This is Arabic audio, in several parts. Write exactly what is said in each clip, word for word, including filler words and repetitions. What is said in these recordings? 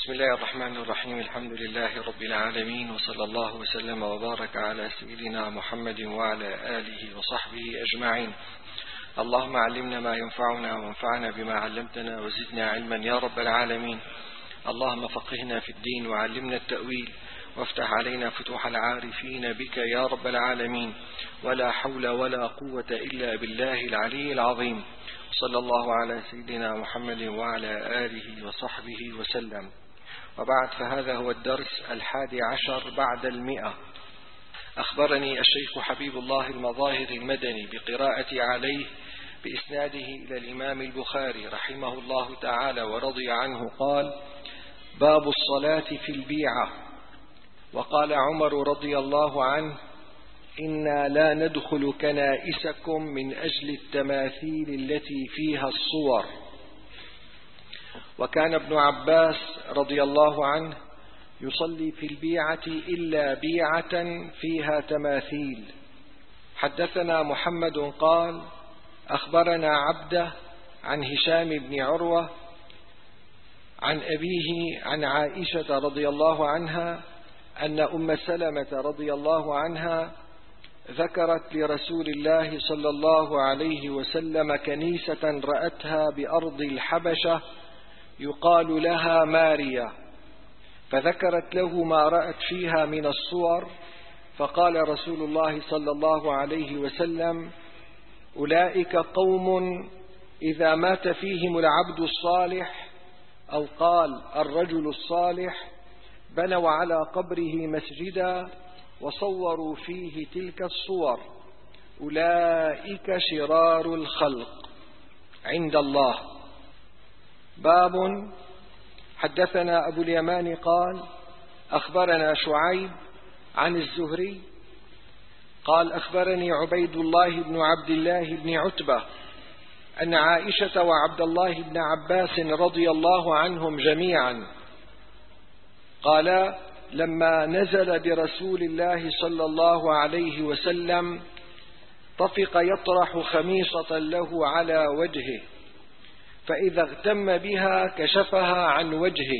بسم الله الرحمن الرحيم. الحمد لله رب العالمين، وصلى الله وسلم وبارك على سيدنا محمد وعلى آله وصحبه أجمعين. اللهم علمنا ما ينفعنا وانفعنا بما علمتنا وزدنا علما يا رب العالمين. اللهم فقهنا في الدين وعلمنا التأويل وافتح علينا فتوح العارفين بك يا رب العالمين. ولا حول ولا قوة إلا بالله العلي العظيم. صلى الله على سيدنا محمد وعلى آله وصحبه وسلم. وبعد، فهذا هو الدرس الحادي عشر بعد المئة. أخبرني الشيخ حبيب الله المظاهر المدني بقراءة عليه بإسناده إلى الإمام البخاري رحمه الله تعالى ورضي عنه قال: باب الصلاة في البيعة. وقال عمر رضي الله عنه: إنا لا ندخل كنائسكم من أجل التماثيل التي فيها الصور. وكان ابن عباس رضي الله عنه يصلي في البيعة إلا بيعة فيها تماثيل. حدثنا محمد قال: أخبرنا عبده عن هشام بن عروة عن أبيه عن عائشة رضي الله عنها أن أم سلمة رضي الله عنها ذكرت لرسول الله صلى الله عليه وسلم كنيسة رأتها بأرض الحبشة يقال لها ماريا، فذكرت له ما رأت فيها من الصور، فقال رسول الله صلى الله عليه وسلم: أولئك قوم إذا مات فيهم العبد الصالح، أو قال الرجل الصالح، بنوا على قبره مسجدا وصوروا فيه تلك الصور، أولئك شرار الخلق عند الله. باب. حدثنا أبو اليمان قال: أخبرنا شعيب عن الزهري قال: أخبرني عبيد الله بن عبد الله بن عتبة أن عائشة وعبد الله بن عباس رضي الله عنهم جميعا قال: لما نزل برسول الله صلى الله عليه وسلم طفق يطرح خميصة له على وجهه، فإذا اغتم بها كشفها عن وجهه،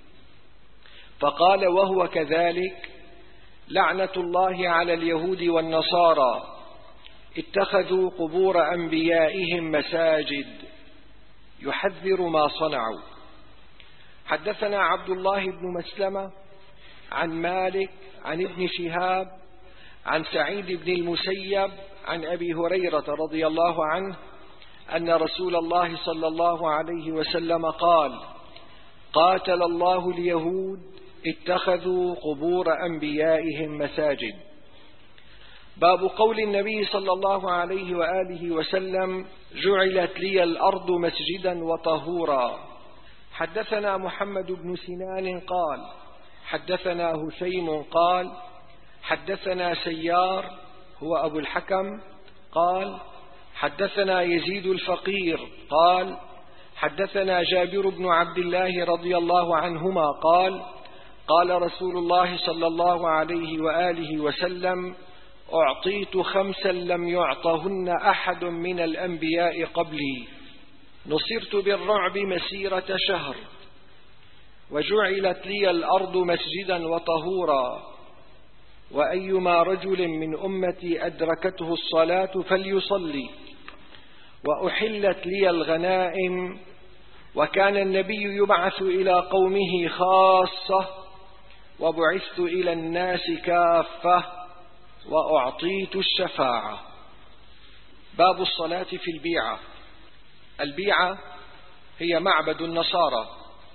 فقال وهو كذلك: لعنة الله على اليهود والنصارى، اتخذوا قبور أنبيائهم مساجد، يحذر ما صنعوا. حدثنا عبد الله بن مسلمة عن مالك عن ابن شهاب عن سعيد بن المسيب عن أبي هريرة رضي الله عنه أن رسول الله صلى الله عليه وسلم قال: قاتل الله اليهود اتخذوا قبور أنبيائهم مساجد. باب قول النبي صلى الله عليه وآله وسلم: جعلت لي الأرض مسجدا وطهورا. حدثنا محمد بن سنان قال: حدثنا هشيم قال: حدثنا سيار هو أبو الحكم قال: حدثنا يزيد الفقير قال: حدثنا جابر بن عبد الله رضي الله عنهما قال: قال رسول الله صلى الله عليه وآله وسلم: أعطيت خمسا لم يعطهن أحد من الأنبياء قبلي، نصرت بالرعب مسيرة شهر، وجعلت لي الأرض مسجدا وطهورا، وأيما رجل من أمتي أدركته الصلاة فليصلي، وأحلت لي الغنائم، وكان النبي يبعث إلى قومه خاصة، وبعثت إلى الناس كافة، وأعطيت الشفاعة. باب الصلاة في البيعة. البيعة هي معبد النصارى،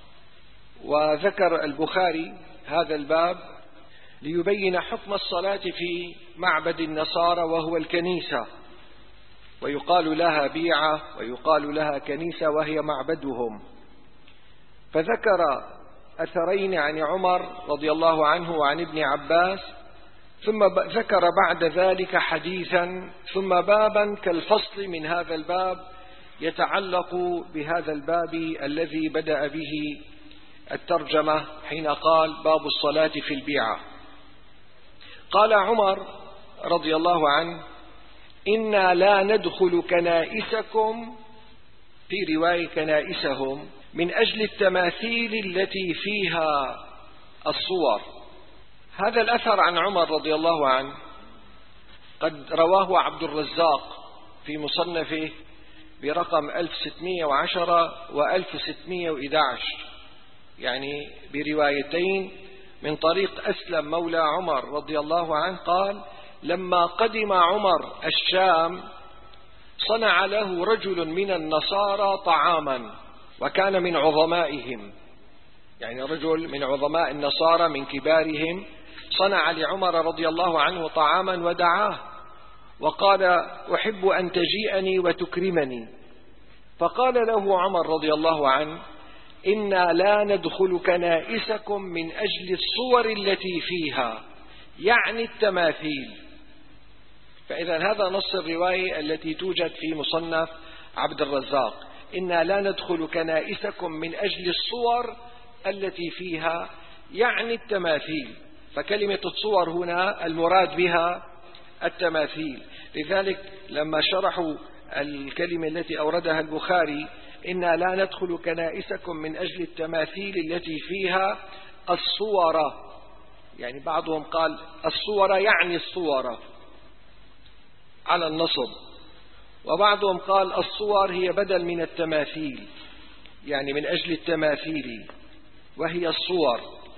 وذكر البخاري هذا الباب ليبين حكم الصلاة في معبد النصارى وهو الكنيسة، ويقال لها بيعة ويقال لها كنيسة وهي معبدهم. فذكر أثرين عن عمر رضي الله عنه وعن ابن عباس، ثم ذكر بعد ذلك حديثا، ثم بابا كالفصل من هذا الباب يتعلق بهذا الباب الذي بدأ به الترجمة حين قال: باب الصلاة في البيعة. قال عمر رضي الله عنه: إنا لا ندخل كنائسكم في رواية كنائسهم من أجل التماثيل التي فيها الصور. هذا الأثر عن عمر رضي الله عنه قد رواه عبد الرزاق في مصنفه برقم ألف وستمائة وعشرة وألف وستمائة وأحد عشر، يعني بروايتين من طريق أسلم مولى عمر رضي الله عنه قال: لما قدم عمر الشام صنع له رجل من النصارى طعاما، وكان من عظمائهم، يعني رجل من عظماء النصارى من كبارهم، صنع لعمر رضي الله عنه طعاما ودعاه وقال: أحب أن تجيئني وتكرمني. فقال له عمر رضي الله عنه: إنا لا ندخل كنائسكم من أجل الصور التي فيها، يعني التماثيل. فإذا هذا نص الرواية التي توجد في مصنف عبد الرزاق: إنا لا ندخل كنائسكم من أجل الصور التي فيها، يعني التماثيل. فكلمة الصور هنا المراد بها التماثيل. لذلك لما شرحوا الكلمة التي أوردها البخاري: إنا لا ندخل كنائسكم من أجل التماثيل التي فيها الصورة، يعني بعضهم قال الصورة يعني الصورة على النصب، وبعضهم قال الصور هي بدل من التماثيل، يعني من أجل التماثيل وهي الصور.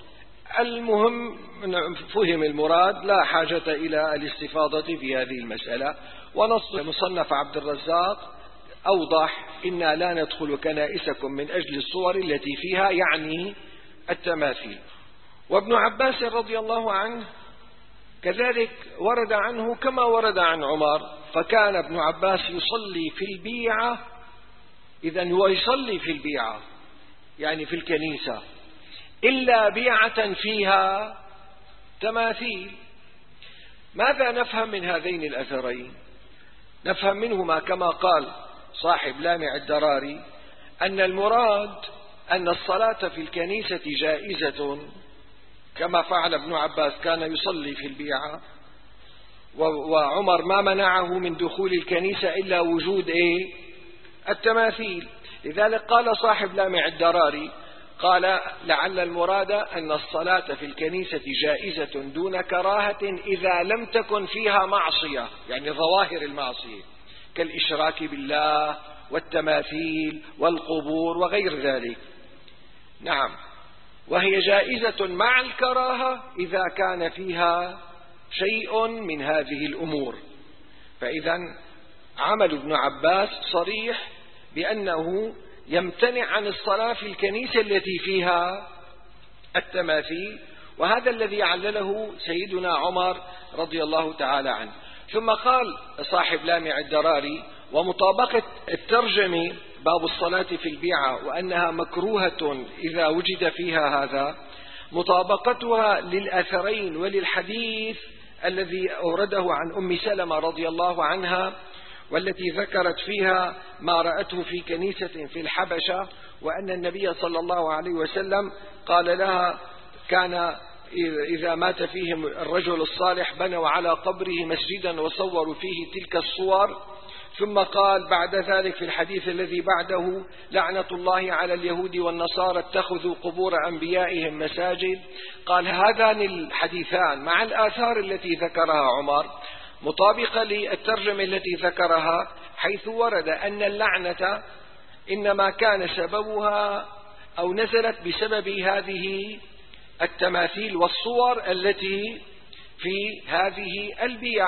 المهم فهم المراد، لا حاجة إلى الاستفاضة في هذه المسألة. ونص مصنف عبد الرزاق أوضح: إنا لا ندخل كنائسكم من أجل الصور التي فيها، يعني التماثيل. وابن عباس رضي الله عنه كذلك ورد عنه كما ورد عن عمر، فكان ابن عباس يصلي في البيعة، إذن هو يصلي في البيعة يعني في الكنيسة، إلا بيعة فيها تماثيل. ماذا نفهم من هذين الأثرين؟ نفهم منهما كما قال صاحب لامع الدراري أن المراد أن الصلاة في الكنيسة جائزة كما فعل ابن عباس، كان يصلي في البيعة، وعمر ما منعه من دخول الكنيسة إلا وجود إيه؟ التماثيل. لذلك قال صاحب لامع الدراري، قال: لعل المراد أن الصلاة في الكنيسة جائزة دون كراهة إذا لم تكن فيها معصية، يعني ظواهر المعصية كالإشراك بالله والتماثيل والقبور وغير ذلك. نعم، وهي جائزة مع الكراهة إذا كان فيها شيء من هذه الأمور. فإذا عمل ابن عباس صريح بأنه يمتنع عن الصلاة في الكنيسة التي فيها التماثيل، وهذا الذي علله سيدنا عمر رضي الله تعالى عنه. ثم قال صاحب لامع الدراري: ومطابقة الترجمة باب الصلاة في البيعة وأنها مكروهة إذا وجد فيها هذا، مطابقتها للأثرين وللحديث الذي أورده عن أم سلمة رضي الله عنها، والتي ذكرت فيها ما رأته في كنيسة في الحبشة، وأن النبي صلى الله عليه وسلم قال لها: كان إذا مات فيهم الرجل الصالح بنوا على قبره مسجدا وصوروا فيه تلك الصور. ثم قال بعد ذلك في الحديث الذي بعده: لعنة الله على اليهود والنصارى اتخذوا قبور أنبيائهم مساجد. قال هذان الحديثان مع الآثار التي ذكرها عمر مطابقة للترجمة التي ذكرها، حيث ورد أن اللعنة إنما كان سببها أو نزلت بسبب هذه التماثيل والصور التي في هذه البيع،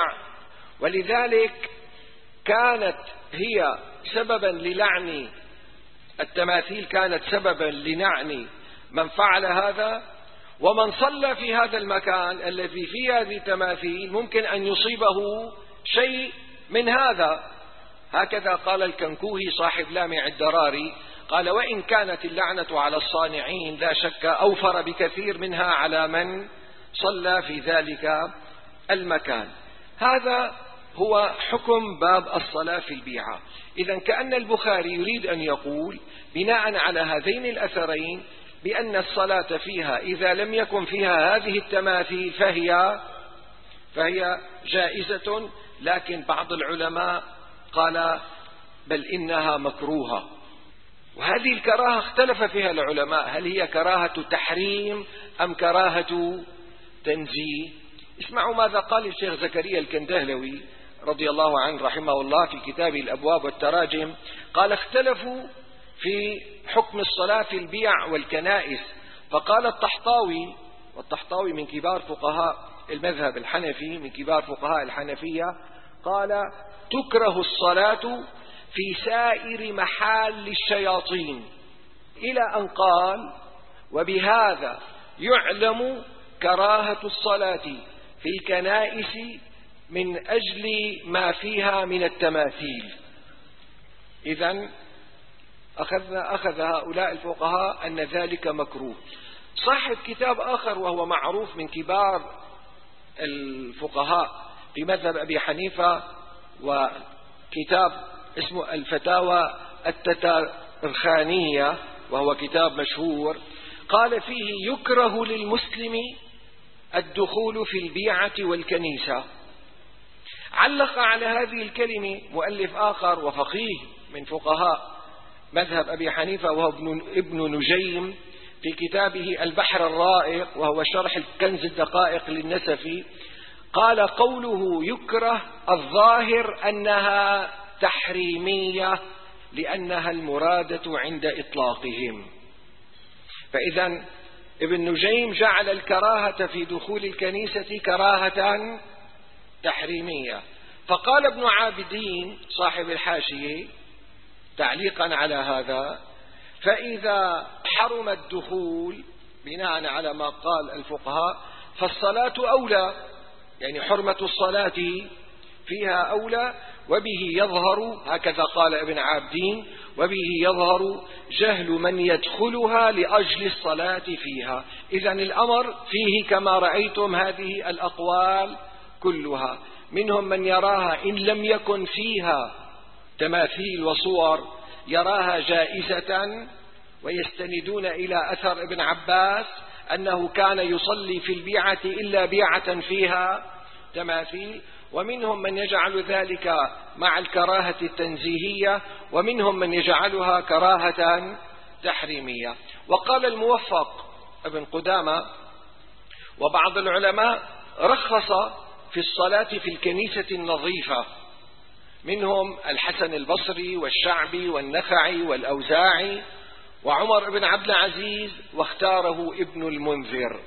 ولذلك كانت هي سببا للعن التماثيل، كانت سببا للعن من فعل هذا. ومن صلى في هذا المكان الذي فيه هذه التماثيل ممكن أن يصيبه شيء من هذا. هكذا قال الكنكوهي صاحب لامع الدراري، قال: وإن كانت اللعنة على الصانعين لا شك أوفر بكثير منها على من صلى في ذلك المكان. هذا هو حكم باب الصلاة في البيعة. إذن كأن البخاري يريد أن يقول بناء على هذين الأثرين بأن الصلاة فيها إذا لم يكن فيها هذه التماثيل فهي فهي جائزة، لكن بعض العلماء قال بل إنها مكروهة، وهذه الكراهة اختلف فيها العلماء، هل هي كراهة تحريم أم كراهة تنزيه؟ اسمعوا ماذا قال الشيخ زكريا الكندهلوي رضي الله عنه رحمه الله في كتابه الأبواب والتراجم. قال: اختلفوا في حكم الصلاة في البيع والكنائس، فقال الطحطاوي، والطحطاوي من كبار فقهاء المذهب الحنفي، من كبار فقهاء الحنفية، قال: تكره الصلاة في سائر محال الشياطين، إلى أن قال: وبهذا يعلم كراهة الصلاة في الكنائس من أجل ما فيها من التماثيل. إذن أخذ, أخذ هؤلاء الفقهاء أن ذلك مكروه. صاحب كتاب آخر وهو معروف من كبار الفقهاء في مذهب أبي حنيفة، وكتاب اسمه الفتاوى التترخانية، وهو كتاب مشهور، قال فيه: يكره للمسلم الدخول في البيعة والكنيسة. علق على هذه الكلمة مؤلف آخر وفقيه من فقهاء مذهب أبي حنيفة، وهو ابن نجيم، في كتابه البحر الرائق، وهو شرح الكنز الدقائق للنسفي، قال: قوله يكره الظاهر أنها تحريمية لأنها المرادة عند إطلاقهم. فإذا ابن نجيم جعل الكراهة في دخول الكنيسة كراهة تحريمية. فقال ابن عابدين صاحب الحاشية تعليقا على هذا: فإذا حرم الدخول بناء على ما قال الفقهاء فالصلاة أولى، يعني حرمة الصلاة فيها أولى، وبه يظهر، هكذا قال ابن عابدين، وبه يظهر جهل من يدخلها لأجل الصلاة فيها. إذن الأمر فيه كما رأيتم هذه الأقوال كلها، منهم من يراها إن لم يكن فيها تماثيل وصور يراها جائزة، ويستندون إلى أثر ابن عباس أنه كان يصلي في البيعة إلا بيعة فيها تماثيل، ومنهم من يجعل ذلك مع الكراهة التنزيهية، ومنهم من يجعلها كراهة تحريمية. وقال الموفق ابن قدامة وبعض العلماء رخص في الصلاة في الكنيسة النظيفة، منهم الحسن البصري والشعبي والنخعي والأوزاعي وعمر بن عبد العزيز، واختاره ابن المنذر.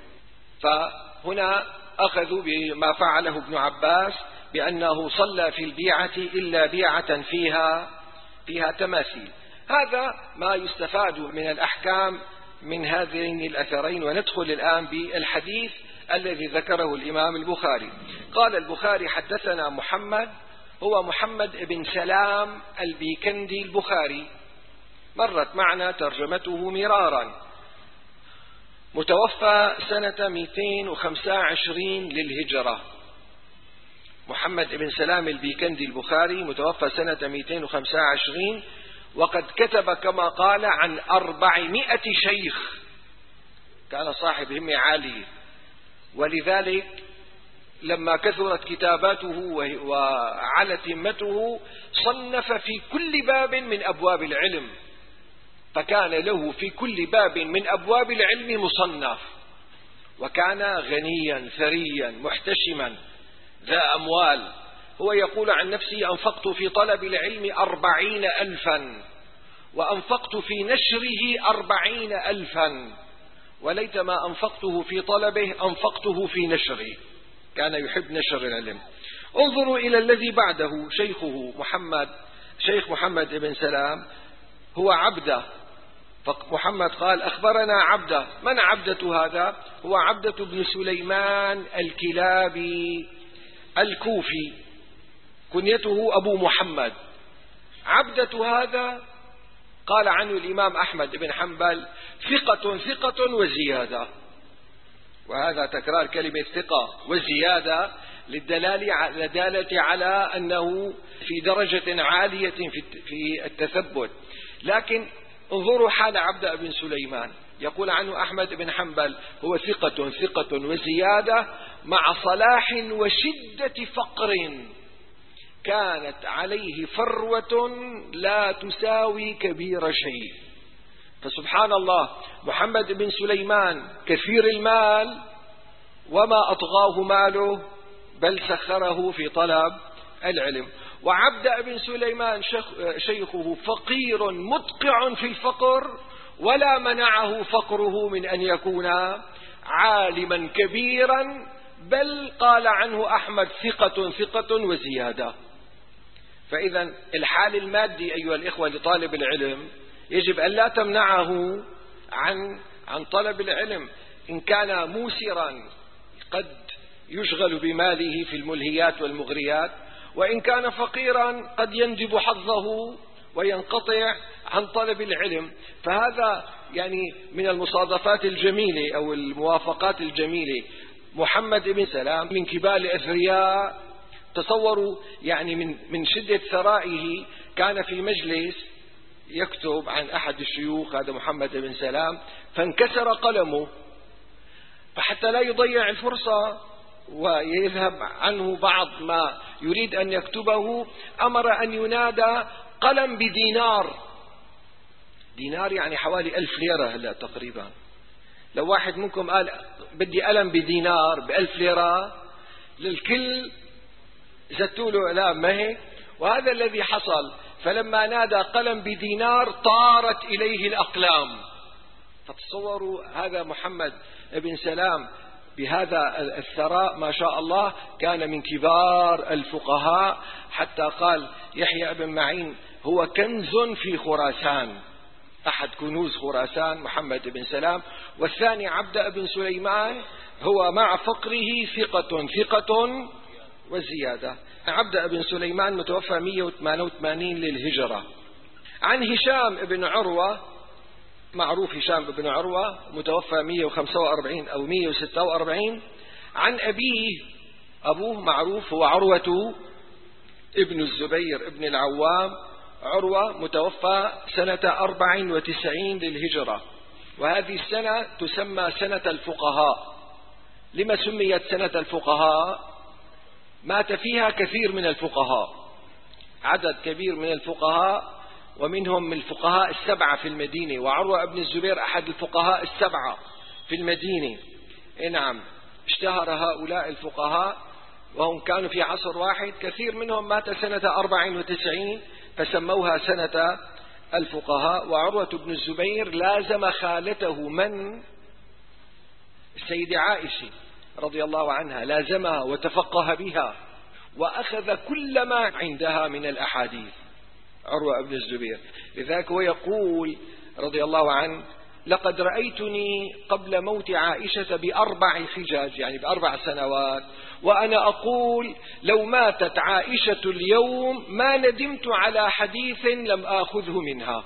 فهنا أخذوا بما فعله ابن عباس بأنه صلى في البيعة إلا بيعة فيها فيها تماثيل. هذا ما يستفاد من الأحكام من هذين الأثرين. وندخل الآن بالحديث الذي ذكره الإمام البخاري. قال البخاري: حدثنا محمد، هو محمد بن سلام البيكندي البخاري، مرت معنا ترجمته مرارا، متوفى سنة مئتين وخمسة وعشرين للهجرة. محمد بن سلام البيكندي البخاري متوفى سنة مئتين وخمسة وعشرين، وقد كتب كما قال عن أربعمائة شيخ، كان صاحب همة عالية، ولذلك لما كثرت كتاباته وعلت همته صنف في كل باب من أبواب العلم، فكان له في كل باب من أبواب العلم مصنف، وكان غنيا ثريا محتشما ذا أموال. هو يقول عن نفسه: أنفقت في طلب العلم أربعين ألفا، وأنفقت في نشره أربعين ألفا، وليتما أنفقته في طلبه أنفقته في نشره. كان يحب نشر العلم. انظروا إلى الذي بعده، شيخه محمد، شيخ محمد بن سلام هو عبده. فمحمد قال: أخبرنا عبده. من عبدة هذا؟ هو عبدة بن سليمان الكلابي الكوفي، كنيته أبو محمد. عبدة هذا قال عنه الإمام أحمد بن حنبل: ثقة ثقة وزيادة. وهذا تكرار كلمة ثقة وزيادة للدلالة على أنه في درجة عالية في التثبت. لكن انظروا حال عبد بن سليمان، يقول عنه أحمد بن حنبل: هو ثقة ثقة وزيادة مع صلاح وشدة فقر، كانت عليه فروة لا تساوي كبير شيء. فسبحان الله، محمد بن سليمان كثير المال وما أطغاه ماله، بل سخره في طلب العلم. وعبد بن سليمان شيخه فقير مدقع في الفقر، ولا منعه فقره من أن يكون عالما كبيرا، بل قال عنه أحمد ثقة ثقة وزيادة. فإذا الحال المادي أيها الإخوة لطالب العلم يجب أن لا تمنعه عن عن طلب العلم. إن كان موسرا قد يشغل بماله في الملهيات والمغريات، وإن كان فقيرا قد يندب حظه وينقطع عن طلب العلم. فهذا يعني من المصادفات الجميلة أو الموافقات الجميلة. محمد بن سلام من كبار الأثرياء، تصوروا يعني من من شدة ثرائه كان في مجلس يكتب عن أحد الشيوخ، هذا محمد بن سلام، فانكسر قلمه، فحتى لا يضيع الفرصة ويذهب عنه بعض ما يريد أن يكتبه، أمر أن ينادى قلم بدينار. دينار يعني حوالي ألف ليرة هلا تقريبا. لو واحد منكم قال بدي قلم بدينار بألف ليرة، للكل زتوا له لا ما هيك. وهذا الذي حصل، فلما نادى قلم بدينار طارت إليه الأقلام. فتصوروا هذا محمد بن سلام بهذا الثراء ما شاء الله، كان من كبار الفقهاء، حتى قال يحيى بن معين هو كنز في خراسان، أحد كنوز خراسان محمد بن سلام. والثاني عبد بن سليمان هو مع فقره ثقة ثقة وزيادة. عبد بن سليمان متوفى مئة وثمانية وثمانين للهجرة. عن هشام بن عروة، معروف هشام بن عروة، متوفى مئة وخمسة وأربعين أو مئة وستة وأربعين. عن أبيه، أبوه معروف هو عروة ابن الزبير ابن العوام. عروة متوفى سنة أربع وتسعين للهجرة، وهذه السنة تسمى سنة الفقهاء. لما سميت سنة الفقهاء؟ مات فيها كثير من الفقهاء، عدد كبير من الفقهاء، ومنهم من الفقهاء السبعة في المدينة، وعروة بن الزبير أحد الفقهاء السبعة في المدينة. نعم، اشتهر هؤلاء الفقهاء وهم كانوا في عصر واحد، كثير منهم مات سنة أربع وتسعين فسموها سنة الفقهاء. وعروة بن الزبير لازم خالته من السيدة عائشة رضي الله عنها، لازمها وتفقه بها وأخذ كل ما عندها من الأحاديث عروة بن الزبير. لذلك هو يقول رضي الله عنه: لقد رأيتني قبل موت عائشة بأربع حجاج، يعني بأربع سنوات، وأنا أقول لو ماتت عائشة اليوم ما ندمت على حديث لم آخذه منها.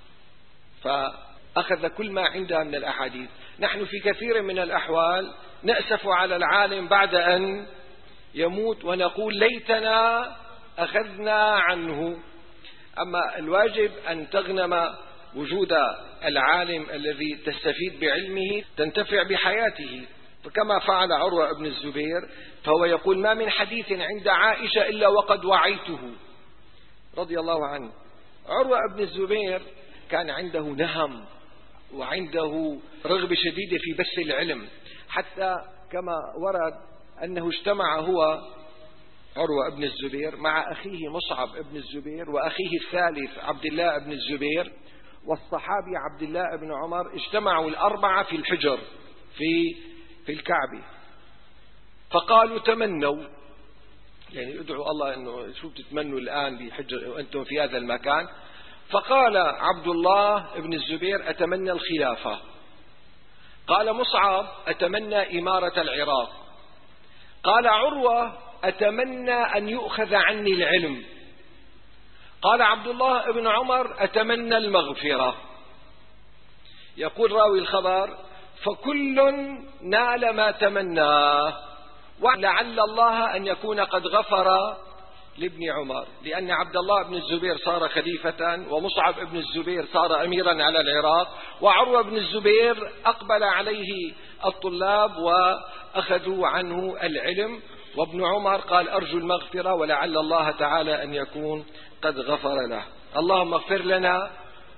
فأخذ كل ما عندها من الأحاديث. نحن في كثير من الأحوال نأسف على العالم بعد أن يموت ونقول ليتنا أخذنا عنه. أما الواجب أن تغنم وجود العالم الذي تستفيد بعلمه، تنتفع بحياته. فكما فعل عروة بن الزبير، فهو يقول: ما من حديث عند عائشة إلا وقد وعيته رضي الله عنه. عروة بن الزبير كان عنده نهم وعنده رغبة شديدة في بث العلم، حتى كما ورد أنه اجتمع هو عروة بن الزبير مع أخيه مصعب بن الزبير وأخيه الثالث عبد الله بن الزبير والصحابي عبد الله بن عمر، اجتمعوا الأربعة في الحجر في في الكعبة، فقالوا تمنوا، يعني ادعوا الله أنه شو بتتمنوا الآن بحجر وأنتم في هذا المكان. فقال عبد الله بن الزبير: أتمنى الخلافة. قال مصعب: أتمنى إمارة العراق. قال عروة: أتمنى أن يؤخذ عني العلم. قال عبد الله بن عمر: أتمنى المغفرة. يقول راوي الخبر: فكل نال ما تمناه، ولعل الله أن يكون قد غفر لابن عمر، لأن عبد الله بن الزبير صار خليفة، ومصعب بن الزبير صار أميرا على العراق، وعروة بن الزبير أقبل عليه الطلاب وأخذوا عنه العلم، وابن عمر قال: أرجو المغفرة ولعل الله تعالى أن يكون قد غفر له. اللهم اغفر لنا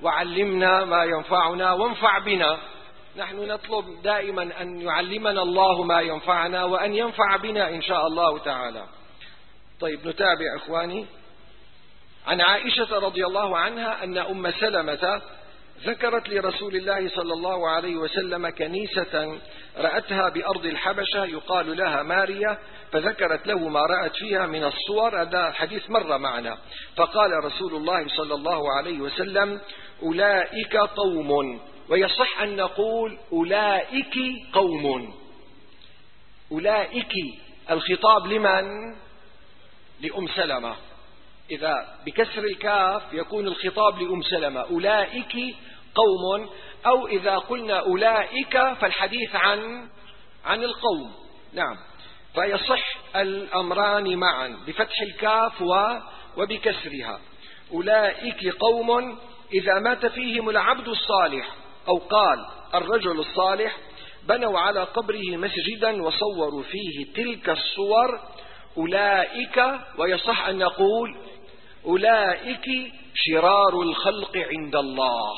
وعلمنا ما ينفعنا وانفع بنا. نحن نطلب دائما أن يعلمنا الله ما ينفعنا وأن ينفع بنا إن شاء الله تعالى. طيب نتابع إخواني. عن عائشة رضي الله عنها أن أم سلمة ذكرت لرسول الله صلى الله عليه وسلم كنيسة رأتها بأرض الحبشة يقال لها ماريا، فذكرت له ما رأت فيها من الصور. هذا الحديث مر معنا. فقال رسول الله صلى الله عليه وسلم: أولئك قوم. ويصح أن نقول أولئك قوم. أولئك الخطاب لمن؟ لأم سلمة. إذا بكسر الكاف يكون الخطاب لأم سلمة، أولئك قوم. أو إذا قلنا أولئك فالحديث عن عن القوم. نعم، فيصح الأمران معا بفتح الكاف وبكسرها. أولئك قوم إذا مات فيهم العبد الصالح أو قال الرجل الصالح بنوا على قبره مسجدا وصوروا فيه تلك الصور أولئك. ويصح أن نقول أولئك شرار الخلق عند الله.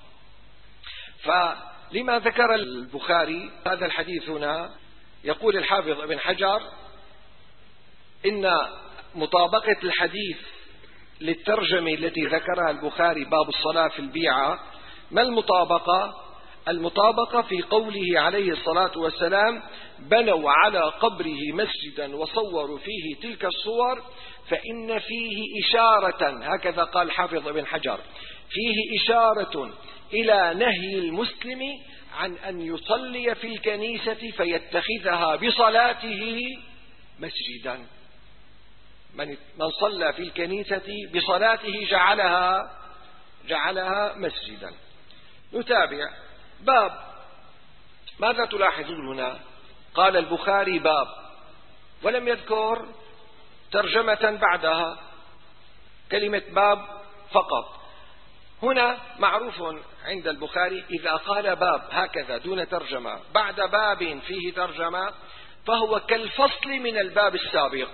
فلما ذكر البخاري هذا الحديث هنا؟ يقول الحافظ ابن حجر إن مطابقة الحديث للترجمة التي ذكرها البخاري باب الصلاة في البيعة. ما المطابقة؟ المطابقة في قوله عليه الصلاة والسلام: بنوا على قبره مسجدا وصوروا فيه تلك الصور، فإن فيه إشارة، هكذا قال حافظ ابن حجر، فيه إشارة إلى نهي المسلم عن أن يصلي في الكنيسة فيتخذها بصلاته مسجدا. من صلى في الكنيسة بصلاته جعلها جعلها مسجدا. نتابع. باب. ماذا تلاحظون هنا؟ قال البخاري باب ولم يذكر ترجمة بعدها، كلمة باب فقط. هنا معروف عند البخاري إذا قال باب هكذا دون ترجمة بعد باب فيه ترجمة فهو كالفصل من الباب السابق،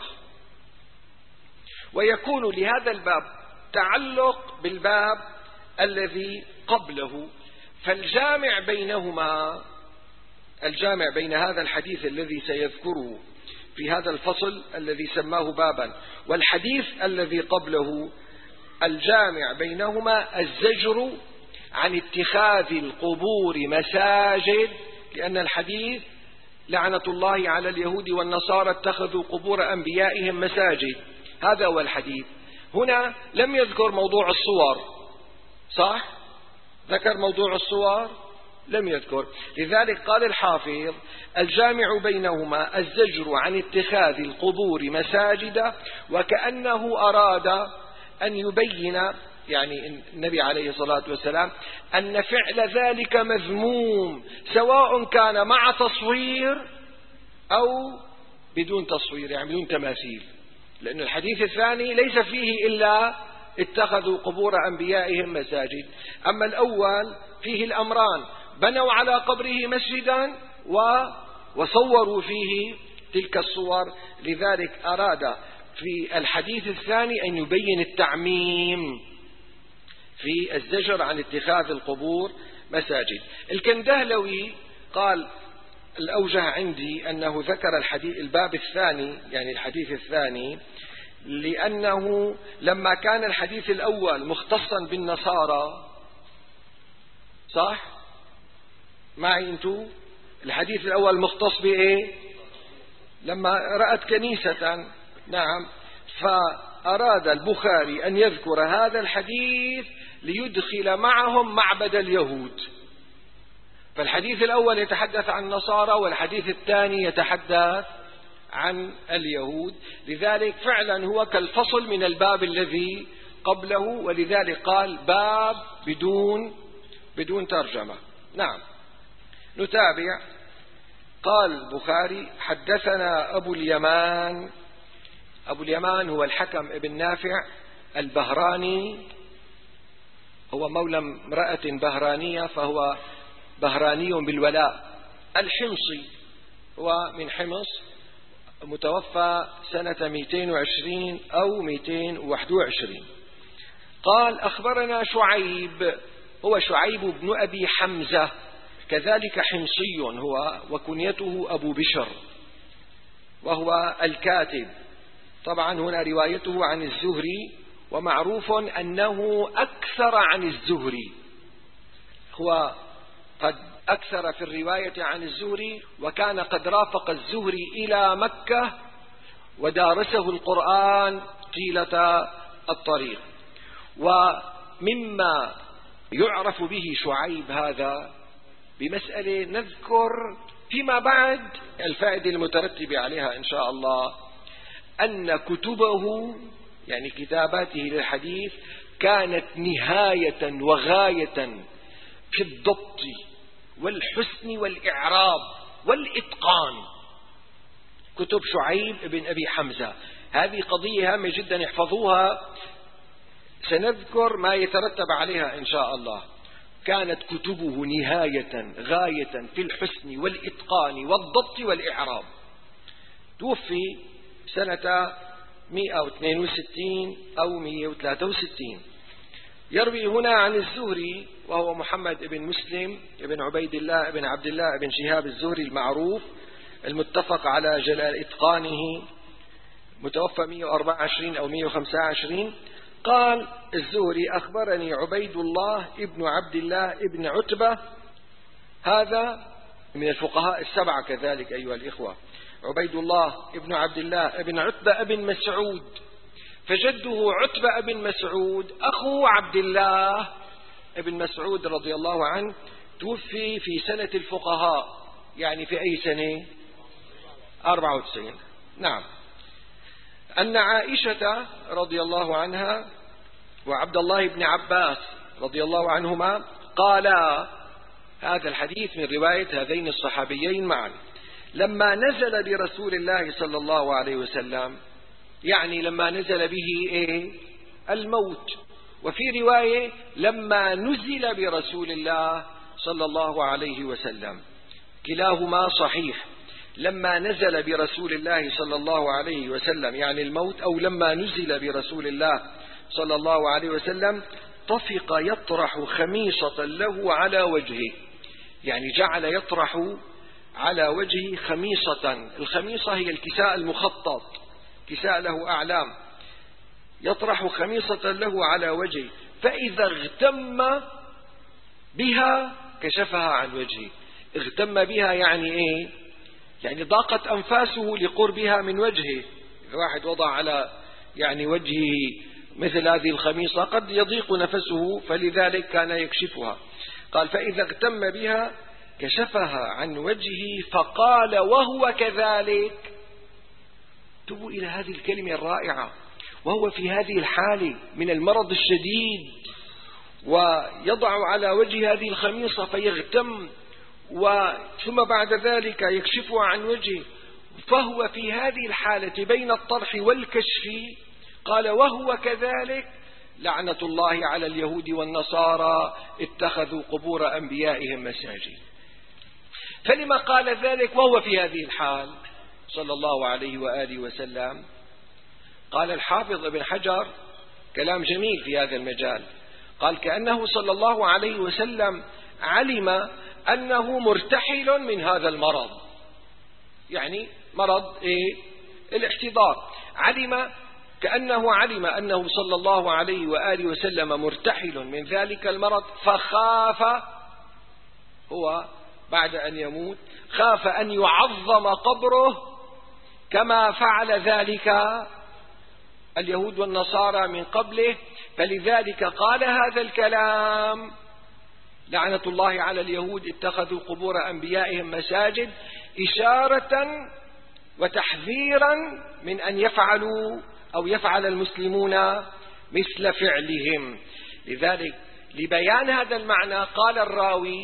ويكون لهذا الباب تعلق بالباب الذي قبله. فالجامع بينهما، الجامع بين هذا الحديث الذي سيذكره في هذا الفصل الذي سماه بابا والحديث الذي قبله، الجامع بينهما الزجر عن اتخاذ القبور مساجد، لأن الحديث لعنة الله على اليهود والنصارى اتخذوا قبور أنبيائهم مساجد، هذا هو الحديث. هنا لم يذكر موضوع الصور، صح؟ ذكر موضوع الصور؟ لم يذكر. لذلك قال الحافظ: الجامع بينهما الزجر عن اتخاذ القبور مساجد، وكأنه أراد أن يبين، يعني النبي عليه الصلاة والسلام، أن فعل ذلك مذموم سواء كان مع تصوير أو بدون تصوير، يعني بدون تماثيل، لأن الحديث الثاني ليس فيه إلا اتخذوا قبور أنبيائهم مساجد. أما الأول فيه الأمران: بنوا على قبره مسجدا وصوروا فيه تلك الصور. لذلك أراد في الحديث الثاني أن يبين التعميم في الزجر عن اتخاذ القبور مساجد. الكندهلوي قال: الأوجه عندي أنه ذكر الحديث الباب الثاني، يعني الحديث الثاني، لأنه لما كان الحديث الأول مختصا بالنصارى، صح؟ معي أنتو؟ الحديث الأول مختص بإيه؟ لما رأت كنيسة، نعم، فأراد البخاري أن يذكر هذا الحديث ليدخل معهم معبد اليهود. فالحديث الأول يتحدث عن النصارى والحديث الثاني يتحدث عن اليهود. لذلك فعلا هو كالفصل من الباب الذي قبله، ولذلك قال باب بدون بدون ترجمة. نعم، نتابع. قال البخاري: حدثنا أبو اليمان. أبو اليمان هو الحكم ابن نافع البهراني، هو مولى امرأة بهرانية، فهو بهراني بالولاء. الحمصي هو من حمص، متوفى سنة مئتين وعشرين أو مئتين وواحد وعشرين. قال: أخبرنا شعيب هو شعيب بن أبي حمزة، كذلك حمصي هو، وكنيته أبو بشر، وهو الكاتب. طبعا هنا روايته عن الزهري، ومعروف أنه أكثر عن الزهري، هو قد أكثر في الرواية عن الزهري، وكان قد رافق الزهري إلى مكة ودارسه القرآن طيلة الطريق. ومما يعرف به شعيب هذا بمسألة نذكر فيما بعد الفائدة المترتبة عليها إن شاء الله، أن كتبه يعني كتاباته للحديث كانت نهاية وغاية في الضبط والحسن والإعراب والإتقان. كتب شعيب بن أبي حمزة هذه قضية هامة جدا، احفظوها، سنذكر ما يترتب عليها إن شاء الله. كانت كتبه نهاية غاية في الحسن والإتقان والضبط والإعراب. توفي سنة مئة واثنين وستين أو مئة وثلاثة وستين. يروي هنا عن الزهري وهو محمد بن مسلم بن عبيد الله بن عبد الله بن شهاب الزهري المعروف المتفق على جلال إتقانه، متوفى مئة وأربعة وعشرين أو مئة وخمسة وعشرين. قال الزهري: أخبرني عبيد الله ابن عبد الله ابن عتبة، هذا من الفقهاء السبعة كذلك أيها الإخوة، عبيد الله ابن عبد الله ابن عتبة ابن مسعود، فجده عتبة ابن مسعود أخو عبد الله ابن مسعود رضي الله عنه، توفي في سنة الفقهاء، يعني في أي سنة؟ أربعة وتسعين. نعم. أن عائشة رضي الله عنها وعبد الله بن عباس رضي الله عنهما قالا، هذا الحديث من رواية هذين الصحابيين معا، لما نزل برسول الله صلى الله عليه وسلم، يعني لما نزل به إيه؟ الموت. وفي رواية لما نزل برسول الله صلى الله عليه وسلم، كلاهما صحيح. لما نزل برسول الله صلى الله عليه وسلم يعني الموت، أو لما نزل برسول الله صلى الله عليه وسلم، طفق يطرح خميصة له على وجهه، يعني جعل يطرح على وجهه خميصة. الخميصة هي الكساء المخطط، كساء له أعلام، يطرح خميصة له على وجهه، فإذا اغتم بها كشفها عن وجهه. اغتم بها يعني إيه؟ يعني ضاقت أنفاسه لقربها من وجهه. الواحد وضع على يعني وجهه مثل هذه الخميصة قد يضيق نفسه، فلذلك كان يكشفها. قال: فإذا اغتم بها كشفها عن وجهه فقال وهو كذلك. انتبهوا إلى هذه الكلمة الرائعة، وهو في هذه الحالة من المرض الشديد، ويضع على وجه هذه الخميصة فيغتم، ثم بعد ذلك يكشفها عن وجهه، فهو في هذه الحالة بين الطرح والكشف. قال: وهو كذلك، لعنة الله على اليهود والنصارى اتخذوا قبور أنبيائهم مساجد. فلما قال ذلك وهو في هذه الحال صلى الله عليه وآله وسلم؟ قال الحافظ ابن حجر كلام جميل في هذا المجال، قال: كأنه صلى الله عليه وسلم علم أنه مرتحل من هذا المرض، يعني مرض إيه؟ الاحتضار. علم كأنه علم أنه صلى الله عليه وآله وسلم مرتحل من ذلك المرض، فخاف هو بعد أن يموت، خاف أن يعظم قبره كما فعل ذلك اليهود والنصارى من قبله، فلذلك قال هذا الكلام: لعنة الله على اليهود اتخذوا قبور أنبيائهم مساجد، إشارة وتحذيرا من أن يفعلوا أو يفعل المسلمون مثل فعلهم. لذلك لبيان هذا المعنى قال الراوي: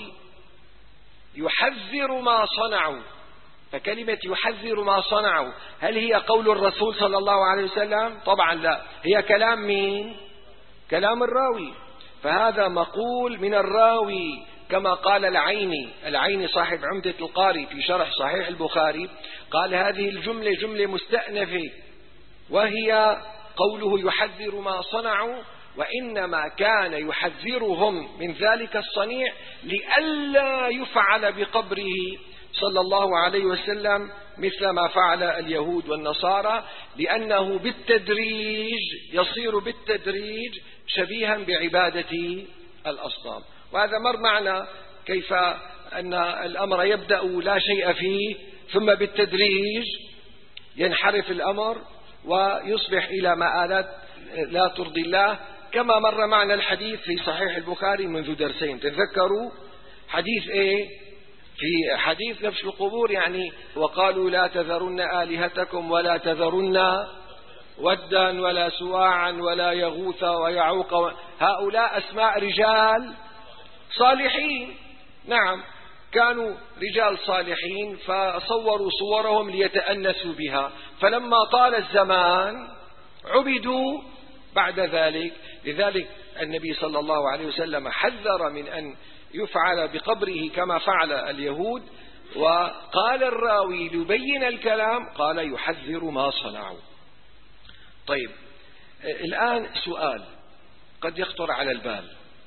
يحذر ما صنعوا. فكلمة يحذر ما صنعوا هل هي قول الرسول صلى الله عليه وسلم؟ طبعا لا، هي كلام مين؟ كلام الراوي. فهذا مقول من الراوي، كما قال العيني العيني صاحب عمدة القاري في شرح صحيح البخاري، قال: هذه الجملة جملة مستأنفة، وهي قوله يحذر ما صنعوا، وإنما كان يحذرهم من ذلك الصنيع لئلا يفعل بقبره صلى الله عليه وسلم مثل ما فعل اليهود والنصارى، لأنه بالتدريج يصير بالتدريج شبيها بعبادة الأصنام. وهذا مر معنا كيف أن الأمر يبدأ لا شيء فيه، ثم بالتدريج ينحرف الأمر ويصبح إلى مآلات لا ترضي الله، كما مر معنا الحديث في صحيح البخاري منذ درسين. تذكروا حديث إيه؟ في حديث نبش القبور، يعني وقالوا لا تذرن آلهتكم ولا تذرن ودا ولا سواعا ولا يغوث ويعوق، هؤلاء أسماء رجال صالحين. نعم، كانوا رجال صالحين فصوروا صورهم ليتأنسوا بها، فلما طال الزمان عبدوا بعد ذلك. لذلك النبي صلى الله عليه وسلم حذر من أن يفعل بقبره كما فعل اليهود. وقال الراوي ليبين الكلام قال يحذر ما صنعوا. طيب، الآن سؤال قد يخطر على البال.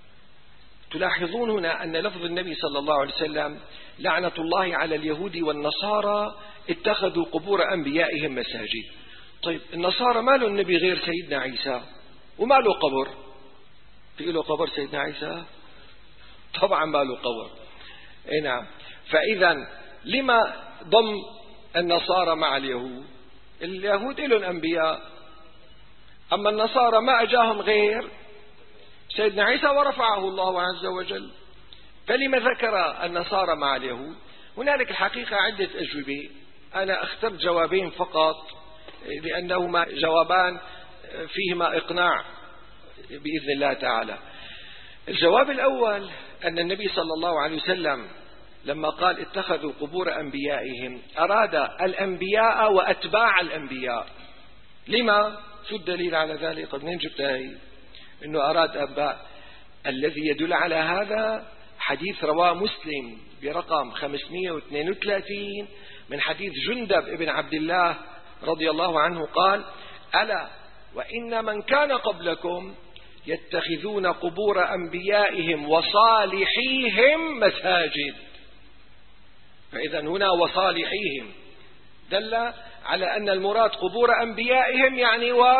تلاحظون هنا أن لفظ النبي صلى الله عليه وسلم لعنة الله على اليهود والنصارى اتخذوا قبور أنبيائهم مساجد. طيب، النصارى ما له النبي غير سيدنا عيسى وما له قبر؟ في له قبر سيدنا عيسى؟ طبعا ما له قبر. اي نعم. فإذا لما ضم النصارى مع اليهود؟ اليهود لهم أنبياء، أما النصارى ما أجاهم غير سيدنا عيسى ورفعه الله عز وجل. فلما ذكر النصارى مع اليهود؟ هنالك الحقيقة عدة أجوبة، أنا اخترت جوابين فقط لأنهما جوابان فيهما إقناع بإذن الله تعالى. الجواب الأول أن النبي صلى الله عليه وسلم لما قال اتخذوا قبور أنبيائهم أراد الأنبياء وأتباع الأنبياء. لما؟ شو الدليل على ذلك؟ قد ننجب هاي أنه أراد أباء. الذي يدل على هذا حديث رواه مسلم برقم خمسمائة واثنين وثلاثين من حديث جندب ابن عبد الله رضي الله عنه قال: ألا وإن من كان قبلكم يتخذون قبور أنبيائهم وصالحيهم مساجد. فإذا هنا وصالحيهم دل على أن المراد قبور أنبيائهم يعني و...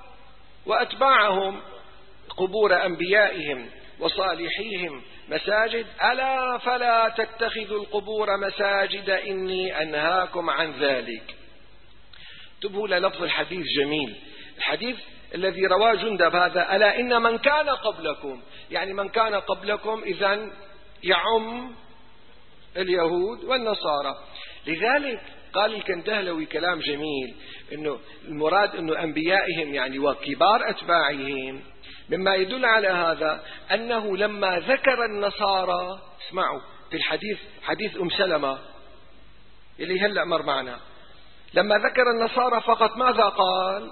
وأتباعهم. قبور أنبيائهم وصالحيهم مساجد، ألا فلا تتخذوا القبور مساجد إني أنهاكم عن ذلك. انتبهوا للفظ الحديث جميل. الحديث الذي رواه جندب هذا ألا إن من كان قبلكم، يعني من كان قبلكم إذن يعم اليهود والنصارى. لذلك قال الكندهلوي كلام جميل، إنه المراد إنه أنبيائهم يعني وكبار أتباعهم. مما يدل على هذا أنه لما ذكر النصارى، اسمعوا في الحديث حديث أم سلمة اللي هلأ مر معنا، لما ذكر النصارى فقط ماذا قال؟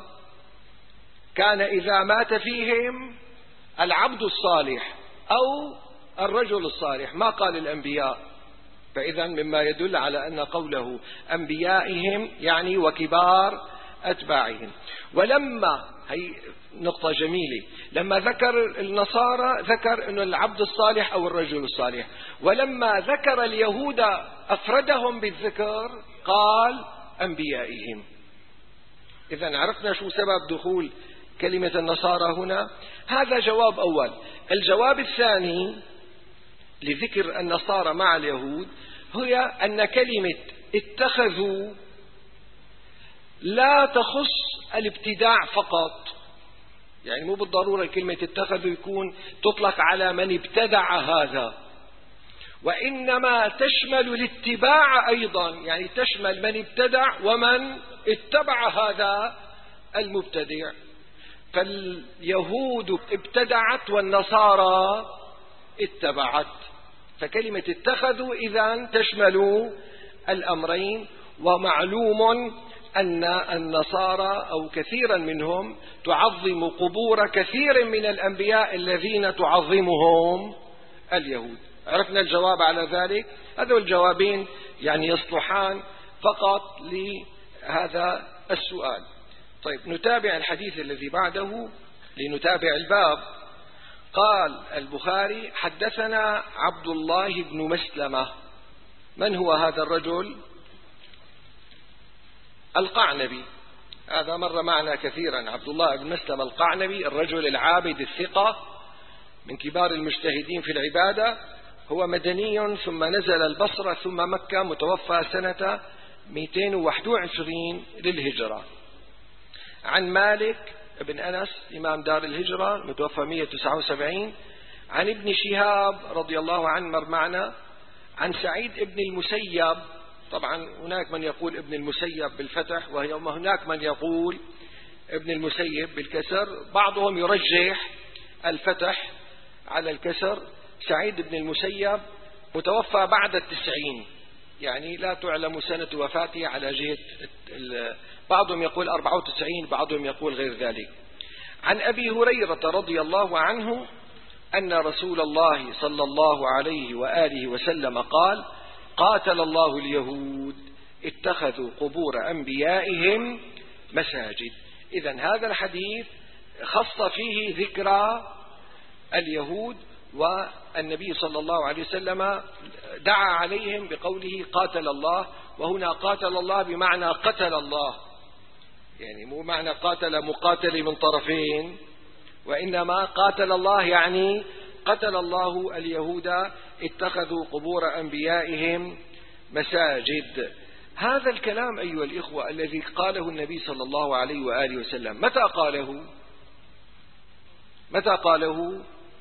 كان إذا مات فيهم العبد الصالح أو الرجل الصالح، ما قال الأنبياء. فإذا مما يدل على أن قوله أنبيائهم يعني وكبار أتباعهم. ولما هي نقطة جميلة، لما ذكر النصارى ذكر أن العبد الصالح أو الرجل الصالح، ولما ذكر اليهود أفردهم بالذكر قال أنبيائهم. إذن عرفنا شو سبب دخول كلمة النصارى هنا. هذا جواب أول. الجواب الثاني لذكر النصارى مع اليهود هي أن كلمة اتخذوا لا تخص الابتداع فقط، يعني مو بالضرورة كلمة اتخذوا يكون تطلق على من ابتدع هذا، وإنما تشمل الاتباع أيضا، يعني تشمل من ابتدع ومن اتبع هذا المبتدع. فاليهود ابتدعت والنصارى اتبعت، فكلمة اتخذوا إذن تشمل الأمرين. ومعلوم أن النصارى أو كثيرا منهم تعظم قبور كثير من الأنبياء الذين تعظمهم اليهود. عرفنا الجواب على ذلك. هذول الجوابين يعني يصلحان فقط لهذا السؤال. طيب، نتابع الحديث الذي بعده. لنتابع الباب. قال البخاري: حدثنا عبد الله بن مسلمة. من هو هذا الرجل؟ القعنبي، هذا مر معنا كثيرا. عبد الله بن مسلمة القعنبي، الرجل العابد الثقة من كبار المجتهدين في العبادة، هو مدني ثم نزل البصرة ثم مكة، متوفى سنة مئتين وواحد وعشرين للهجرة. عن مالك بن أنس إمام دار الهجرة متوفى مئة وتسعة وسبعين. عن ابن شهاب رضي الله عنه مر معنا. عن سعيد بن المسيب، طبعا هناك من يقول ابن المسيب بالفتح وهناك من يقول ابن المسيب بالكسر، بعضهم يرجح الفتح على الكسر. سعيد بن المسيب متوفى بعد التسعين، يعني لا تعلم سنة وفاته على جهة، بعضهم يقول أربعة وتسعين، بعضهم يقول غير ذلك. عن أبي هريرة رضي الله عنه أن رسول الله صلى الله عليه وآله وسلم قال: قاتل الله اليهود اتخذوا قبور أنبيائهم مساجد. إذن هذا الحديث خص فيه ذكرى اليهود، والنبي صلى الله عليه وسلم دعا عليهم بقوله قاتل الله، وهنا قاتل الله بمعنى قتل الله، يعني مو معنى قاتل مقاتل من طرفين، وإنما قاتل الله يعني قتل الله اليهود اتخذوا قبور أنبيائهم مساجد. هذا الكلام أيها الإخوة الذي قاله النبي صلى الله عليه وآله وسلم، متى قاله؟ متى قاله؟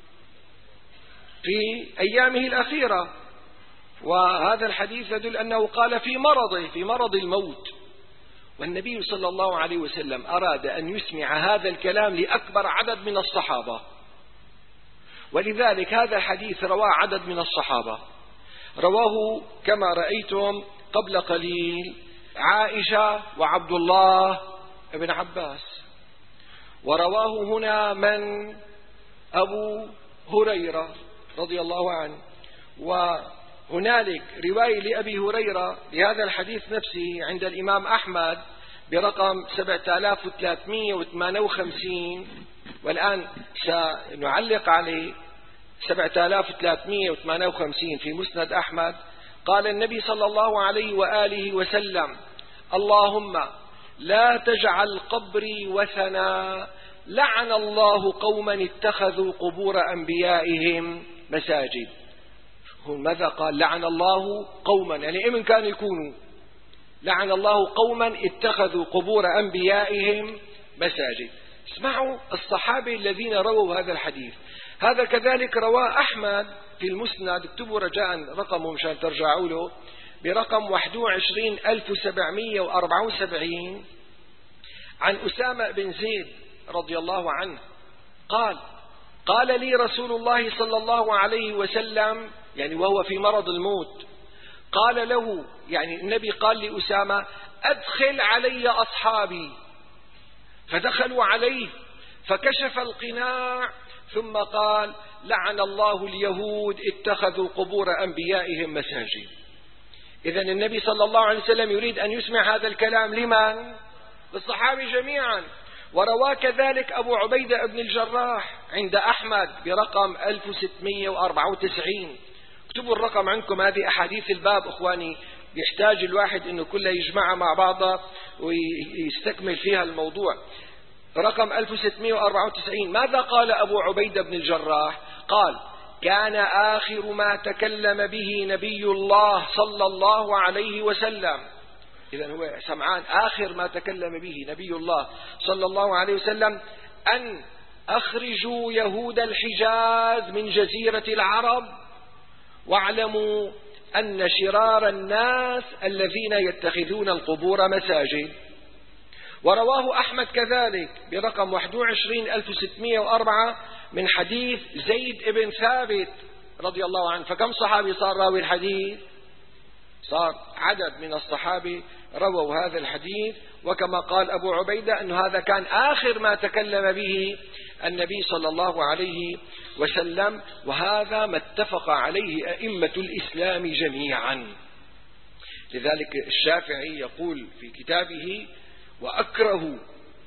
في أيامه الأخيرة، وهذا الحديث يدل أنه قال في مرضه، في مرض الموت. والنبي صلى الله عليه وسلم أراد أن يسمع هذا الكلام لأكبر عدد من الصحابة، ولذلك هذا الحديث رواه عدد من الصحابة. رواه كما رأيتم قبل قليل عائشة وعبد الله بن عباس، ورواه هنا من؟ أبو هريرة رضي الله عنه. وهنالك رواية لأبي هريرة لهذا الحديث نفسه عند الإمام أحمد برقم سبعة آلاف وثلاثمئة وثمانية وخمسين، والآن سنعلق عليه سبعة آلاف وثلاثمئة وثمانية وخمسين في مسند أحمد. قال النبي صلى الله عليه وآله وسلم: اللهم لا تجعل قبري وثنا، لعن الله قوما اتخذوا قبور أنبيائهم مساجد. ماذا قال؟ لعن الله قوما، يعني إمن كانوا يكونوا؟ لعن الله قوما اتخذوا قبور أنبيائهم مساجد. اسمعوا الصحابة الذين رووا هذا الحديث. هذا كذلك رواه أحمد في المسند، اكتبوا رجاء رقمه مشان ترجعوا له، برقم واحد وعشرين ألف وسبعمئة وأربعة وسبعين، عن أسامة بن زيد رضي الله عنه قال: قال لي رسول الله صلى الله عليه وسلم، يعني وهو في مرض الموت، قال له، يعني النبي قال لأسامة: أدخل علي أصحابي. فدخلوا عليه فكشف القناع ثم قال: لعن الله اليهود اتخذوا قبور أنبيائهم مساجد. إذن النبي صلى الله عليه وسلم يريد أن يسمع هذا الكلام لمن؟ للصحابة جميعا. ورواه كذلك أبو عبيدة بن الجراح عند أحمد برقم ألف وستمئة وأربعة وتسعين. اكتبوا الرقم عندكم، هذه أحاديث الباب أخواني، يحتاج الواحد أنه كلها يجمعها مع بعضها ويستكمل فيها الموضوع. رقم ألف وستمئة وأربعة وتسعين. ماذا قال أبو عبيدة بن الجراح؟ قال: كان آخر ما تكلم به نبي الله صلى الله عليه وسلم. إذن هو سمعان آخر ما تكلم به نبي الله صلى الله عليه وسلم أن أخرجوا يهود الحجاز من جزيرة العرب، واعلموا أن شرار الناس الذين يتخذون القبور مساجد. ورواه أحمد كذلك برقم واحد وعشرين ألف وستمئة وأربعة من حديث زيد بن ثابت رضي الله عنه. فكم صحابي صار راوي الحديث؟ صار عدد من الصحابة رووا هذا الحديث. وكما قال أبو عبيدة أن هذا كان آخر ما تكلم به النبي صلى الله عليه وسلم، وهذا ما اتفق عليه أئمة الإسلام جميعا. لذلك الشافعي يقول في كتابه: وأكره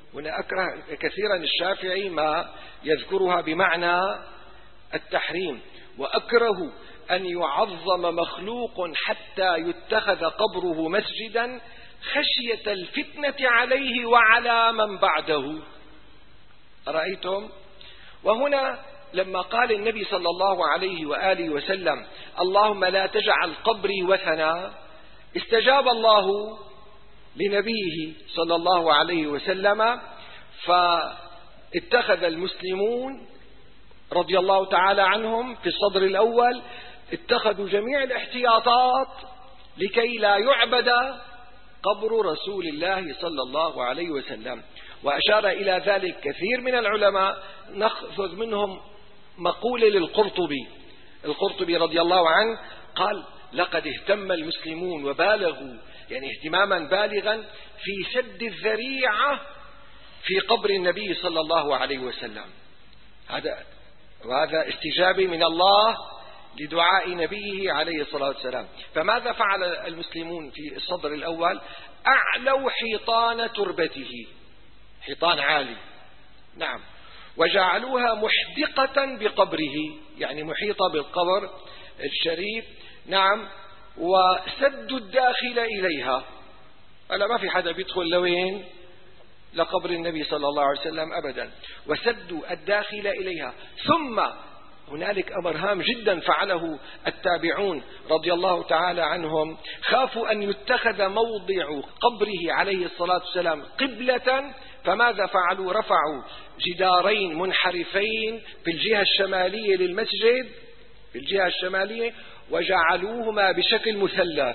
هنا أكره كثيرا الشافعي ما يذكرها بمعنى التحريم، وأكره أن يعظم مخلوق حتى يتخذ قبره مسجدا خشية الفتنة عليه وعلى من بعده. أرأيتم؟ وهنا لما قال النبي صلى الله عليه وآله وسلم اللهم لا تجعل قبري وثنا، استجاب الله لنبيه صلى الله عليه وسلم، فاتخذ المسلمون رضي الله تعالى عنهم في الصدر الأول اتخذوا جميع الاحتياطات لكي لا يعبد قبر رسول الله صلى الله عليه وسلم. وأشار إلى ذلك كثير من العلماء، نأخذ منهم مقولة للقرطبي. القرطبي رضي الله عنه قال لقد اهتم المسلمون وبالغوا، يعني اهتماما بالغا في سد الذريعة في قبر النبي صلى الله عليه وسلم. هذا وهذا استجابة من الله لدعاء نبيه عليه الصلاة والسلام. فماذا فعل المسلمون في الصدر الأول؟ أعلوا حيطان تربته، حيطان عالي، نعم، وجعلوها محدقة بقبره، يعني محيطة بالقبر الشريف، نعم، وسدوا الداخل إليها. ألا ما في حدا بيدخل لوين؟ لقبر النبي صلى الله عليه وسلم أبدا، وسدوا الداخل إليها. ثم هنالك أمر هام جدا فعله التابعون رضي الله تعالى عنهم، خافوا أن يتخذ موضع قبره عليه الصلاة والسلام قبلة، فماذا فعلوا؟ رفعوا جدارين منحرفين في الجهة الشمالية للمسجد، في الجهة الشمالية، وجعلوهما بشكل مثلث.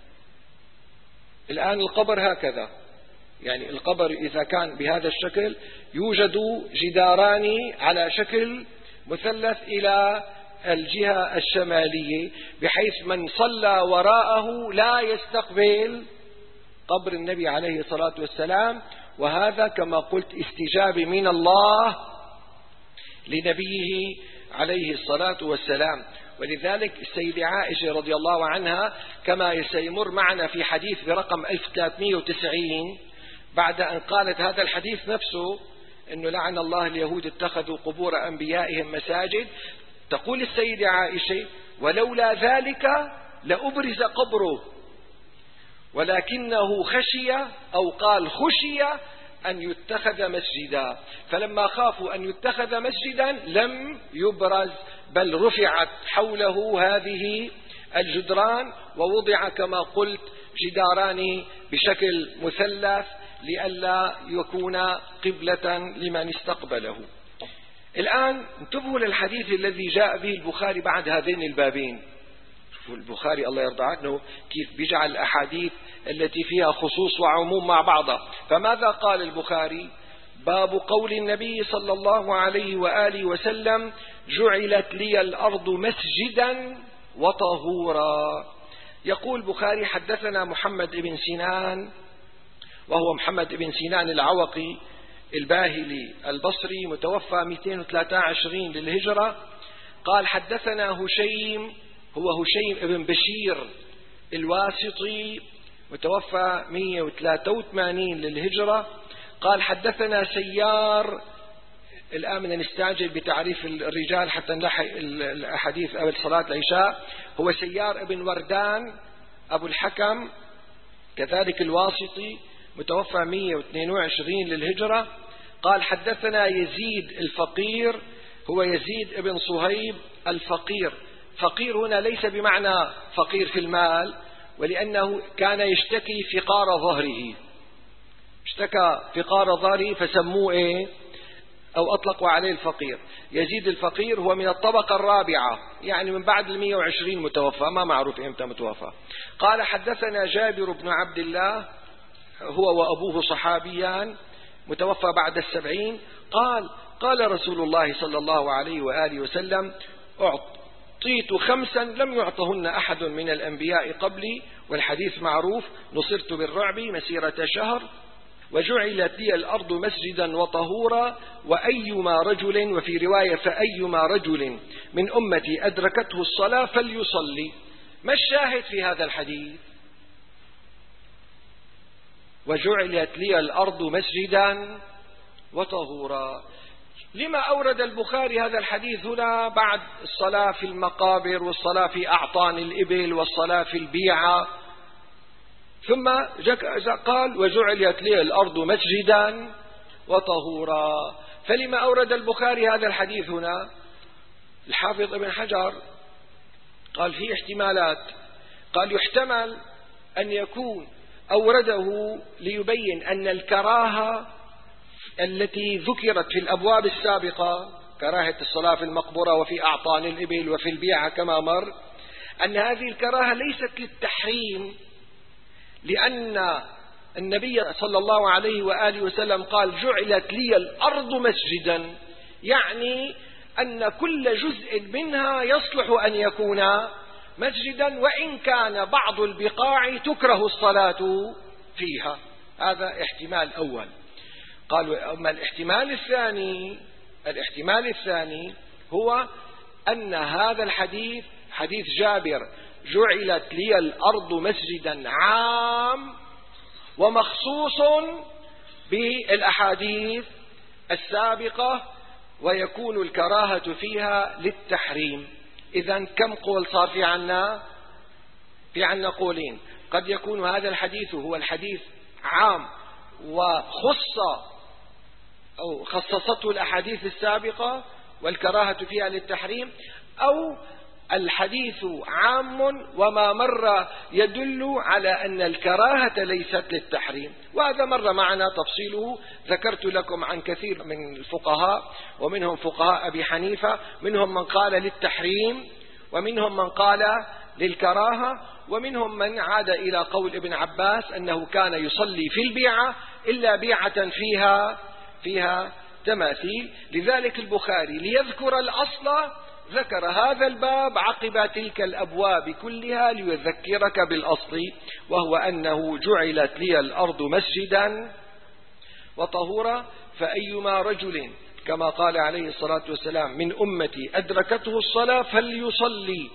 الآن القبر هكذا، يعني القبر إذا كان بهذا الشكل يوجد جداران على شكل مثلث إلى الجهة الشمالية، بحيث من صلى وراءه لا يستقبل قبر النبي عليه الصلاة والسلام. وهذا كما قلت استجابة من الله لنبيه عليه الصلاة والسلام. ولذلك السيدة عائشة رضي الله عنها كما سيمر معنا في حديث برقم ألف وثلاثمئة وتسعين، بعد أن قالت هذا الحديث نفسه أنه لعن الله اليهود اتخذوا قبور أنبيائهم مساجد، تقول السيدة عائشة ولولا ذلك لأبرز قبره، ولكنه خشي أو قال خشي أن يتخذ مسجدا، فلما خافوا أن يتخذ مسجدا لم يبرز، بل رفعت حوله هذه الجدران ووضع كما قلت جداران بشكل مثلث لئلا يكون قبلة لمن استقبله. الآن انتبهوا للحديث الذي جاء به البخاري بعد هذين البابين. شوفوا البخاري الله يرضى عنه كيف بيجعل الأحاديث التي فيها خصوص وعموم مع بعضها. فماذا قال البخاري؟ باب قول النبي صلى الله عليه وآله وسلم جعلت لي الأرض مسجدا وطهورا. يقول البخاري حدثنا محمد بن سنان، وهو محمد بن سنان العوقي الباهلي البصري متوفى مئتين وثلاثة وعشرين للهجرة، قال حدثنا هشيم، هو هشيم بن بشير الواسطي متوفى مئة وثلاثة وثمانين للهجرة، قال حدثنا سيار. الآن بدنا نستعجل بتعريف الرجال حتى نلحق الأحاديث قبل صلاة العشاء. هو سيار بن وردان أبو الحكم كذلك الواسطي متوفى مئة واثنين وعشرين للهجرة، قال حدثنا يزيد الفقير، هو يزيد بن صهيب الفقير. فقير هنا ليس بمعنى فقير في المال، ولأنه كان يشتكي فقار ظهره، اشتكى فقار ظهره فسموه ايه أو أطلقوا عليه الفقير. يزيد الفقير هو من الطبقة الرابعة، يعني من بعد المئة وعشرين متوفى، ما معروف إمتى متوفى. قال حدثنا جابر بن عبد الله، هو وأبوه صحابيان متوفى بعد السبعين، قال قال رسول الله صلى الله عليه وآله وسلم أعطيت خمسا لم يعطهن أحد من الأنبياء قبلي، والحديث معروف، نصرت بالرعب مسيرة شهر، وجعلت لي الأرض مسجدا وطهورا، وأيما رجل، وفي رواية فأيما رجل من أمتي أدركته الصلاة فليصلي. ما الشاهد في هذا الحديث؟ وجعلت لي الأرض مسجدا وطهورا. لما أورد البخاري هذا الحديث هنا بعد الصلاة في المقابر والصلاة في أعطان الإبل والصلاة في البيعة؟ ثم قال وجعلت لي الأرض مسجدا وطهورا. فلما أورد البخاري هذا الحديث هنا؟ الحافظ ابن حجر قال فيه احتمالات. قال يحتمل أن يكون أورده ليبين أن الكراهة التي ذكرت في الأبواب السابقة، كراهة الصلاة في المقبرة وفي أعطان الإبل وفي البيعة كما مر، أن هذه الكراهة ليست للتحريم، لأن النبي صلى الله عليه وآله وسلم قال جعلت لي الأرض مسجدا، يعني أن كل جزء منها يصلح أن يكون مسجدا، وإن كان بعض البقاع تكره الصلاة فيها. هذا احتمال أول. قالوا أما الاحتمال الثاني الاحتمال الثاني هو أن هذا الحديث حديث جابر جعلت لي الأرض مسجدا عام ومخصوص بالأحاديث السابقة، ويكون الكراهة فيها للتحريم. إذن كم قول صار في عنا؟ في عنا قولين. قد يكون هذا الحديث هو الحديث عام وخص أو خصصته الأحاديث السابقة والكراهة فيها للتحريم، أو الحديث عام وما مر يدل على أن الكراهة ليست للتحريم. وهذا مر معنا تفصيله، ذكرت لكم عن كثير من الفقهاء، ومنهم فقهاء أبي حنيفة، منهم من قال للتحريم ومنهم من قال للكراهة، ومنهم من عاد إلى قول ابن عباس أنه كان يصلي في البيعة إلا بيعة فيها فيها تماثيل. لذلك البخاري ليذكر الأصل ذكر هذا الباب عقب تلك الأبواب كلها ليذكرك بالأصل، وهو أنه جعلت لي الأرض مسجدا وطهورا، فأيما رجل كما قال عليه الصلاة والسلام من أمتي أدركته الصلاة فليصلي.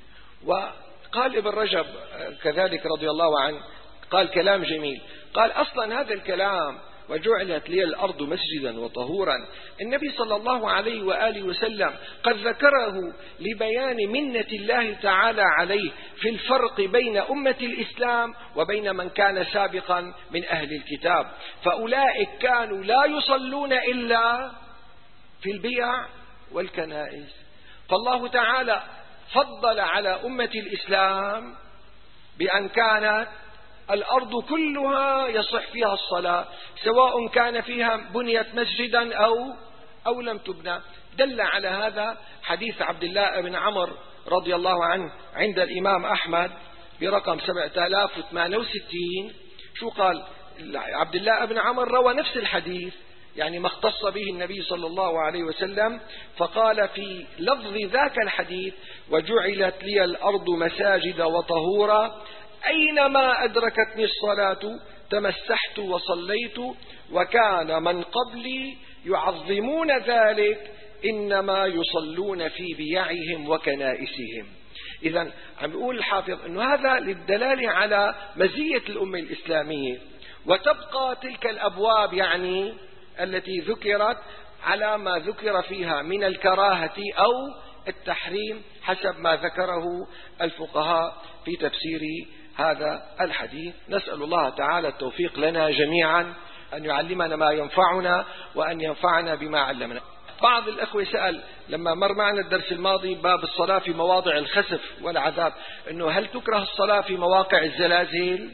وقال ابن رجب كذلك رضي الله عنه قال كلام جميل، قال أصلا هذا الكلام وجعلت لي الأرض مسجدا وطهورا النبي صلى الله عليه وآله وسلم قد ذكره لبيان منة الله تعالى عليه في الفرق بين أمة الإسلام وبين من كان سابقا من أهل الكتاب. فأولئك كانوا لا يصلون إلا في البيع والكنائس، فالله تعالى فضل على أمة الإسلام بأن كانت الأرض كلها يصح فيها الصلاة، سواء كان فيها بنيت مسجدا أو أو لم تبنى. دل على هذا حديث عبد الله بن عمر رضي الله عنه عند الإمام أحمد برقم سبعة آلاف وثمانية وستين. شو قال عبد الله بن عمر؟ روى نفس الحديث، يعني ما اختص به النبي صلى الله عليه وسلم، فقال في لفظ ذاك الحديث وجعلت لي الأرض مساجد وطهورا، أينما أدركتني الصلاة تمسحت وصليت، وكان من قبلي يعظمون ذلك إنما يصلون في بيعهم وكنائسهم. إذن عم يقول الحافظ أنه هذا للدلالة على مزية الأمة الإسلامية، وتبقى تلك الأبواب يعني التي ذكرت على ما ذكر فيها من الكراهة أو التحريم حسب ما ذكره الفقهاء في تفسير هذا الحديث. نسأل الله تعالى التوفيق لنا جميعا، أن يعلمنا ما ينفعنا وأن ينفعنا بما علمنا. بعض الأخوة سأل لما مر معنا الدرس الماضي باب الصلاة في مواضع الخسف والعذاب، أنه هل تكره الصلاة في مواقع الزلازل؟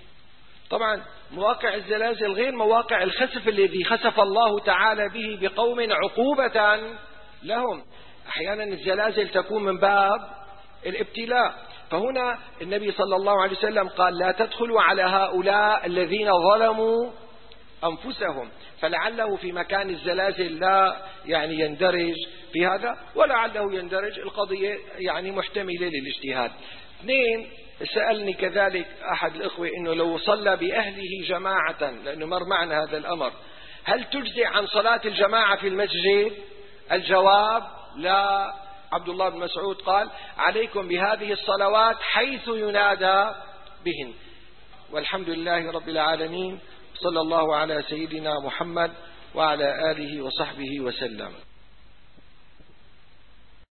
طبعا مواقع الزلازل غير مواقع الخسف الذي خسف الله تعالى به بقوم عقوبة لهم. أحيانا الزلازل تكون من باب الابتلاء، فهنا النبي صلى الله عليه وسلم قال لا تدخلوا على هؤلاء الذين ظلموا أنفسهم، فلعله في مكان الزلازل لا يعني يندرج في هذا، ولعله يندرج. القضية يعني محتملة للاجتهاد. اثنين، سألني كذلك أحد الأخوة إنه لو صلى بأهله جماعة، لأنه مر معنا هذا الأمر، هل تجزئ عن صلاة الجماعة في المسجد؟ الجواب لا. عبد الله بن مسعود قال عليكم بهذه الصلوات حيث ينادى بهن. والحمد لله رب العالمين، صلى الله على سيدنا محمد وعلى آله وصحبه وسلم.